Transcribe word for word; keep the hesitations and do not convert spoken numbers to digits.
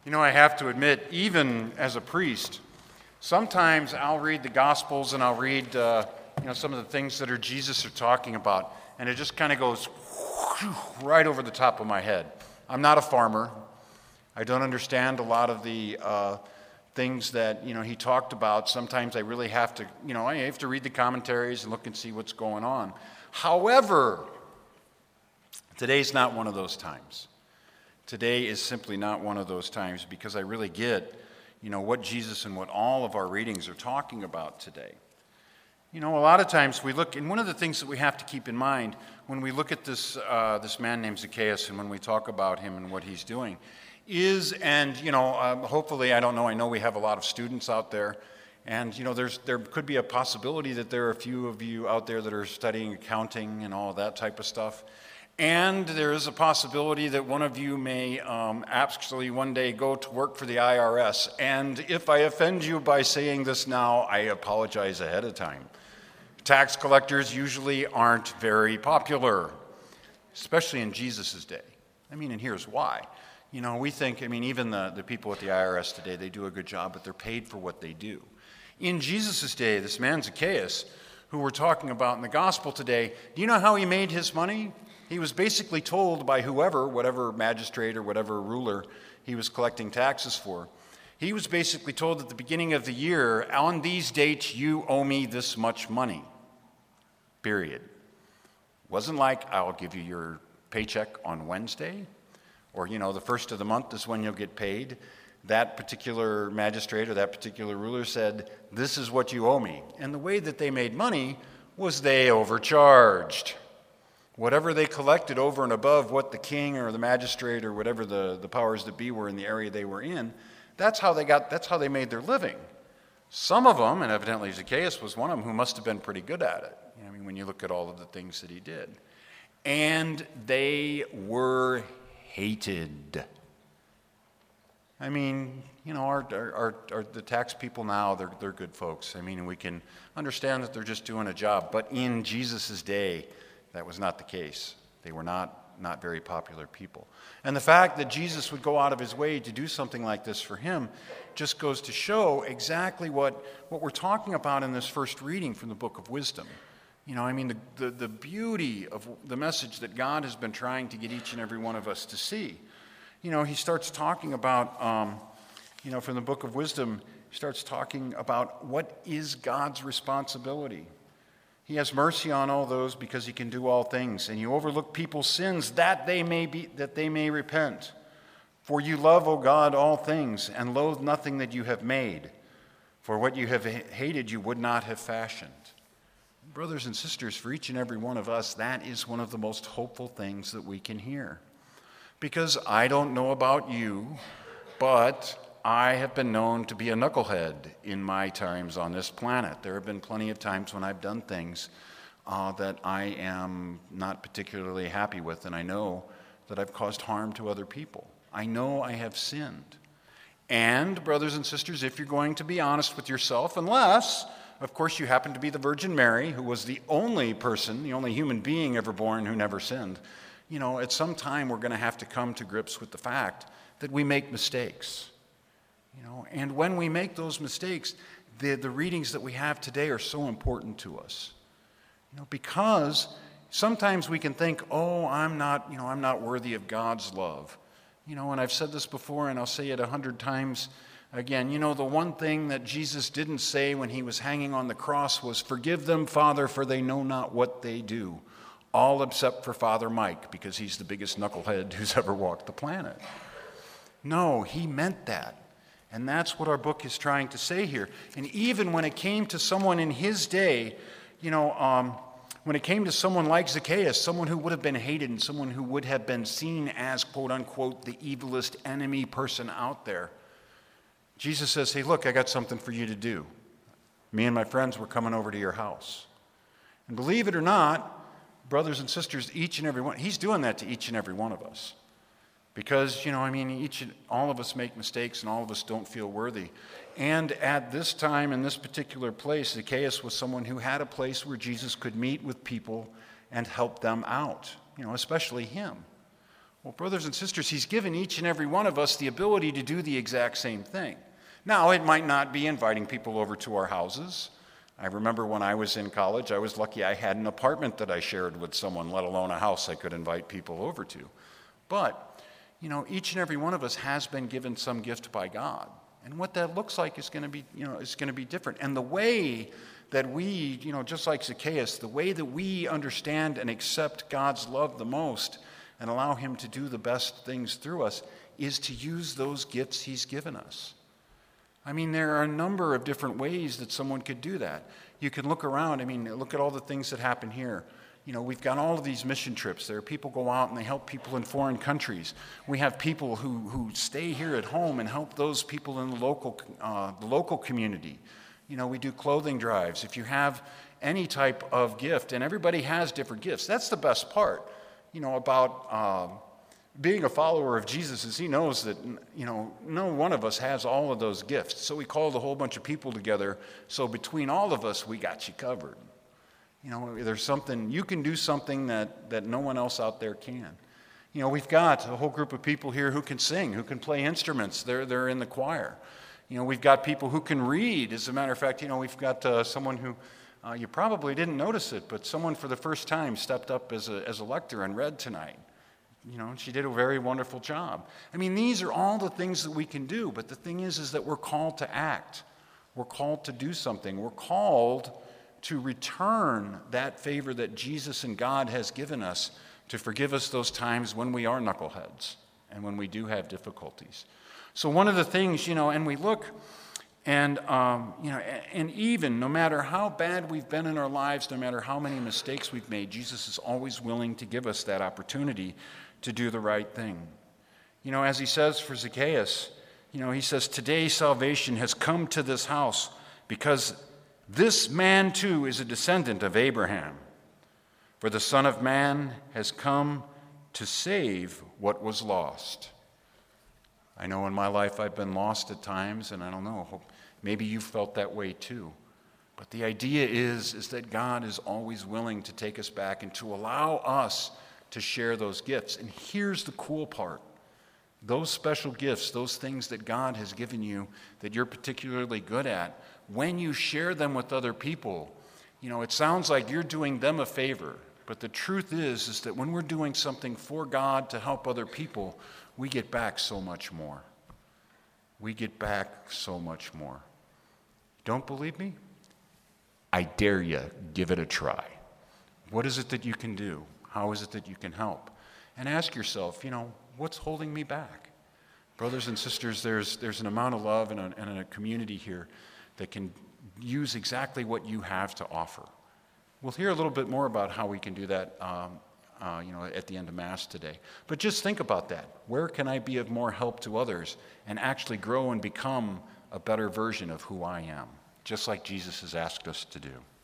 You know, I have to admit, even as a priest, sometimes I'll read the Gospels and I'll read, uh, you know, some of the things that are Jesus are talking about, and it just kind of goes right over the top of my head. I'm not a farmer. I don't understand a lot of the uh, things that, you know, he talked about. Sometimes I really have to, you know, I have to read the commentaries and look and see what's going on. However, today's not one of those times. Today is simply not one of those times because I really get, you know, what Jesus and what all of our readings are talking about today. You know, a lot of times we look, and one of the things that we have to keep in mind when we look at this uh, this man named Zacchaeus and when we talk about him and what he's doing is, and, you know, uh, hopefully, I don't know, I know we have a lot of students out there, and, you know, there's there could be a possibility that there are a few of you out there that are studying accounting and all of that type of stuff. And there is a possibility that one of you may um, actually one day go to work for the I R S. And if I offend you by saying this now, I apologize ahead of time. Tax collectors usually aren't very popular, especially in Jesus' day. I mean, and here's why. You know, we think, I mean, even the, the people at the I R S today, they do a good job, but they're paid for what they do. In Jesus' day, this man Zacchaeus, who we're talking about in the gospel today, do you know how he made his money? He was basically told by whoever, whatever magistrate or whatever ruler he was collecting taxes for, he was basically told at the beginning of the year, on these dates, you owe me this much money, period. Wasn't like, I'll give you your paycheck on Wednesday, or, you know, the first of the month is when you'll get paid. That particular magistrate or that particular ruler said, this is what you owe me. And the way that they made money was they overcharged. Whatever they collected over and above what the king or the magistrate or whatever the, the powers that be were in the area they were in, that's how they got, that's how they made their living. Some of them, and evidently Zacchaeus was one of them, who must have been pretty good at it. You know, I mean, when you look at all of the things that he did. And they were hated. I mean, you know, our, our, our, our the tax people now, they're, they're good folks. I mean, we can understand that they're just doing a job. But in Jesus' day, that was not the case. They were not, not very popular people. And the fact that Jesus would go out of his way to do something like this for him just goes to show exactly what, what we're talking about in this first reading from the book of Wisdom. You know, I mean, the, the, the beauty of the message that God has been trying to get each and every one of us to see. You know, he starts talking about, um, you know, from the book of Wisdom, he starts talking about what is God's responsibility. He has mercy on all those because he can do all things, and you overlook people's sins that they may be that they may repent. For you love, O God, all things, and loathe nothing that you have made. For what you have hated you would not have fashioned. Brothers and sisters, for each and every one of us, that is one of the most hopeful things that we can hear. Because I don't know about you, but I have been known to be a knucklehead in my times on this planet. There have been plenty of times when I've done things uh, that I am not particularly happy with, and I know that I've caused harm to other people. I know I have sinned. And, brothers and sisters, if you're going to be honest with yourself, unless, of course, you happen to be the Virgin Mary, who was the only person, the only human being ever born who never sinned, you know, at some time we're going to have to come to grips with the fact that we make mistakes. You know, and when we make those mistakes, the, the readings that we have today are so important to us. You know, because sometimes we can think, oh, I'm not, you know, I'm not worthy of God's love. You know, and I've said this before, and I'll say it a hundred times again. You know, the one thing that Jesus didn't say when he was hanging on the cross was, forgive them, Father, for they know not what they do. All except for Father Mike, because he's the biggest knucklehead who's ever walked the planet. No, he meant that. And that's what our book is trying to say here. And even when it came to someone in his day, you know, um, when it came to someone like Zacchaeus, someone who would have been hated and someone who would have been seen as, quote unquote, the evilest enemy person out there, Jesus says, hey, look, I got something for you to do. Me and my friends were coming over to your house. And believe it or not, brothers and sisters, each and every one, he's doing that to each and every one of us. Because, you know, I mean, each and all of us make mistakes and all of us don't feel worthy. And at this time, in this particular place, Zacchaeus was someone who had a place where Jesus could meet with people and help them out, you know, especially him. Well, brothers and sisters, he's given each and every one of us the ability to do the exact same thing. Now, it might not be inviting people over to our houses. I remember when I was in college, I was lucky I had an apartment that I shared with someone, let alone a house I could invite people over to. But, you know, each and every one of us has been given some gift by God. And what that looks like is going to be, you know, is going to be different. And the way that we, you know, just like Zacchaeus, the way that we understand and accept God's love the most and allow him to do the best things through us is to use those gifts he's given us. I mean, there are a number of different ways that someone could do that. You can look around. I mean, look at all the things that happen here. You know, we've got all of these mission trips. There are people go out and they help people in foreign countries. We have people who, who stay here at home and help those people in the local, uh, the local community. You know, we do clothing drives. If you have any type of gift, and everybody has different gifts, that's the best part, you know, about um, being a follower of Jesus is he knows that, you know, no one of us has all of those gifts. So we called a whole bunch of people together. So between all of us, we got you covered. You know, there's something, you can do something that, that no one else out there can. You know, we've got a whole group of people here who can sing, who can play instruments. They're, they're in the choir. You know, we've got people who can read. As a matter of fact, you know, we've got uh, someone who, uh, you probably didn't notice it, but someone for the first time stepped up as a, as a lector and read tonight. You know, she did a very wonderful job. I mean, these are all the things that we can do, but the thing is, is that we're called to act. We're called to do something. We're called to return that favor that Jesus and God has given us to forgive us those times when we are knuckleheads and when we do have difficulties. So one of the things, you know, and we look and, um, you know, and even no matter how bad we've been in our lives, no matter how many mistakes we've made, Jesus is always willing to give us that opportunity to do the right thing. You know, as he says for Zacchaeus, you know, he says, today salvation has come to this house because this man too is a descendant of Abraham. For the Son of Man has come to save what was lost. I know in my life I've been lost at times, and I don't know, maybe you felt that way too. But the idea is, is that God is always willing to take us back and to allow us to share those gifts. And here's the cool part. Those special gifts, those things that God has given you that you're particularly good at, when you share them with other people, you know, it sounds like you're doing them a favor. But the truth is, is that when we're doing something for God to help other people, we get back so much more. We get back so much more. Don't believe me? I dare you, give it a try. What is it that you can do? How is it that you can help? And ask yourself, you know, what's holding me back? Brothers and sisters, there's, there's an amount of love and a, and a community here that can use exactly what you have to offer. We'll hear a little bit more about how we can do that um, uh, you know, at the end of Mass today. But just think about that. Where can I be of more help to others and actually grow and become a better version of who I am, just like Jesus has asked us to do?